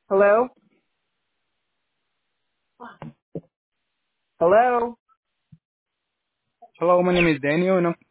Hello? Hello? Hello, my name is Daniel, and I'm